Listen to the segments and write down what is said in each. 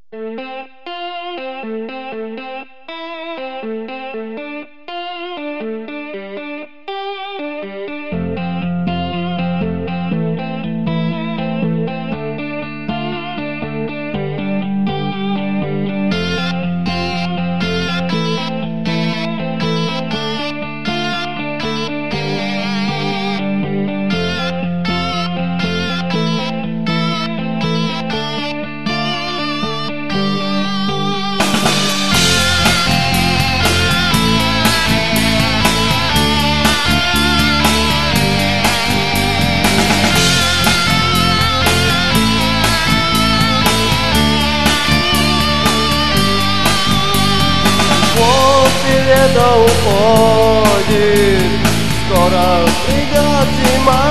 Лето уходит, скоро придет зима.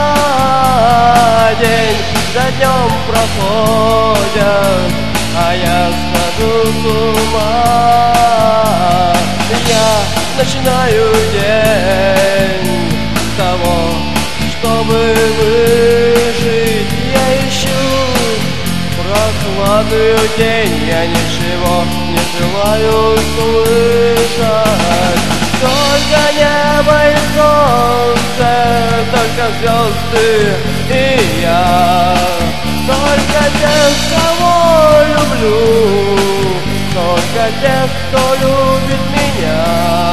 День за днем проходят, а я схожу с ума. Я начинаю день с того, чтобы выжить. Я ищу прохладную тень, я ничего не желаю слышать. Только небо и солнце, только звезды и я. Только тех, кого люблю, только тех, кто любит меня.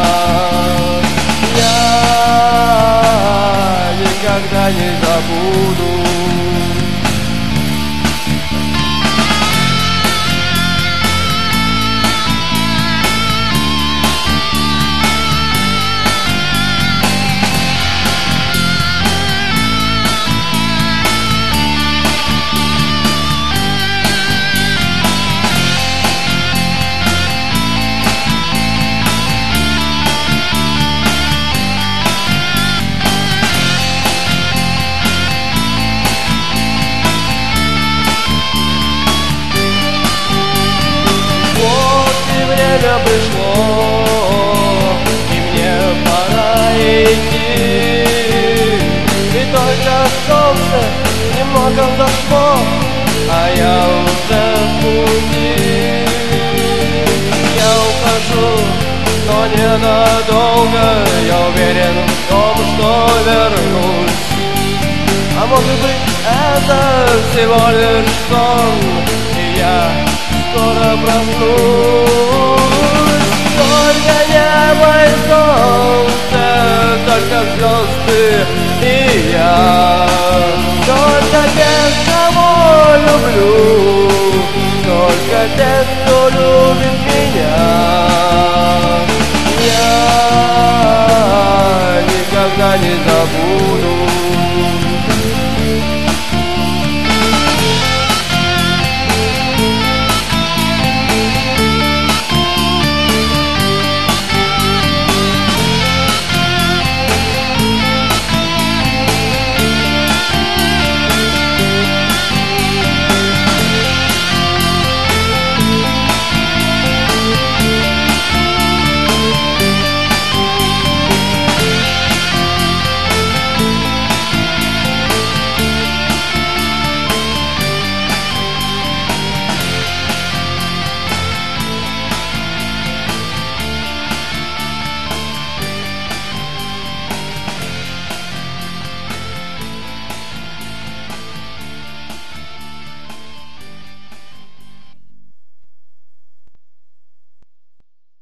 Я никогда не забуду. Время пришло, и мне пора идти. И только солнце немного взошло, а я уже в пути. Я ухожу, но ненадолго. Я уверен в том, что вернусь. А может быть, это всего лишь сон, и я скоро проснусь. Только небо и солнце, только звезды и я. Только тех, кого люблю, только тех, кто любит.